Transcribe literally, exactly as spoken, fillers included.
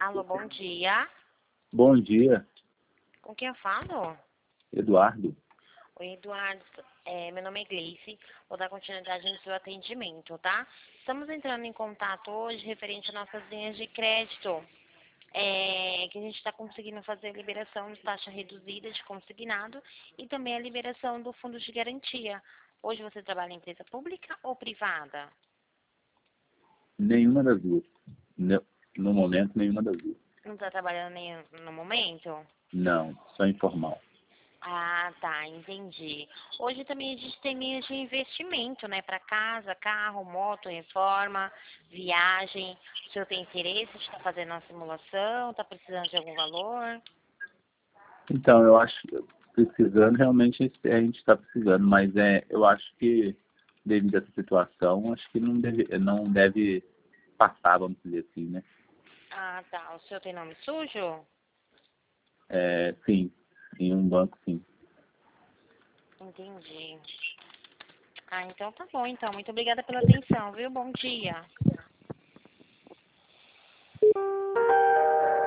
Alô, bom dia. Bom dia, Com quem eu falo? Eduardo. Oi, Eduardo. É, meu nome é Gleice. Vou dar continuidade no seu atendimento, tá? Estamos entrando em contato hoje referente às nossas linhas de crédito. É, que a gente está conseguindo fazer a liberação de taxa reduzida de consignado e também a liberação do fundo de garantia. Hoje você trabalha em empresa pública ou privada? Nenhuma das duas. No, no momento, nenhuma das duas. Não está trabalhando nem no momento? Não, só informal. Ah, tá, entendi. Hoje também a gente tem linhas de investimento, né? Para casa, carro, moto, reforma, viagem. O senhor tem interesse de estar fazendo uma simulação? Está precisando de algum valor? Então, eu acho que precisando, realmente a gente está precisando, mas é, eu acho que, devido a essa situação, acho que não deve, não deve passar, vamos dizer assim, né? Ah, tá. O senhor tem nome sujo? É, sim, em um banco, sim. Entendi. Ah, então tá bom, então. Muito obrigada pela atenção, viu? Bom dia.